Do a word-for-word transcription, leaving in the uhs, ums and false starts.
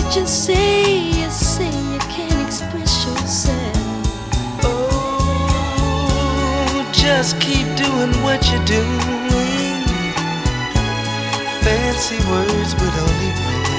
Just say you say you can't express yourself. Oh, just keep doing what you're doing. Fancy words would only ruin